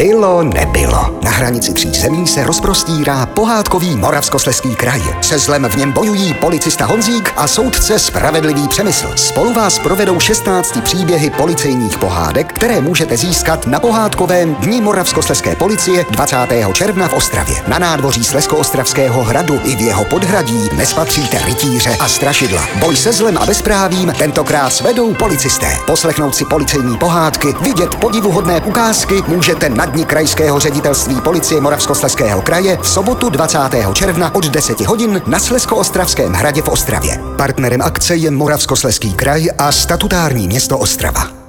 Bylo nebylo. Na hranici 3 zemí se rozprostírá pohádkový Moravskoslezský kraj. Se zlem v něm bojují policista Honzík a soudce Spravedlivý Přemysl. Spolu vás provedou 16 příběhy policejních pohádek, které můžete získat na pohádkovém Dni Moravskoslezské policie 20. června v Ostravě. Na nádvoří Slezskoostravského hradu i v jeho podhradí nespatříte rytíře a strašidla. Boj se zlem a bezprávím tentokrát svedou policisté. Poslechnout si policejní pohádky, vidět podivuhodné ukázky můžete na Dni krajského ředitelství policie Moravskoslezského kraje v sobotu 20. června od 10 hodin na Slezskoostravském hradě v Ostravě. Partnerem akce je Moravskoslezský kraj a statutární město Ostrava.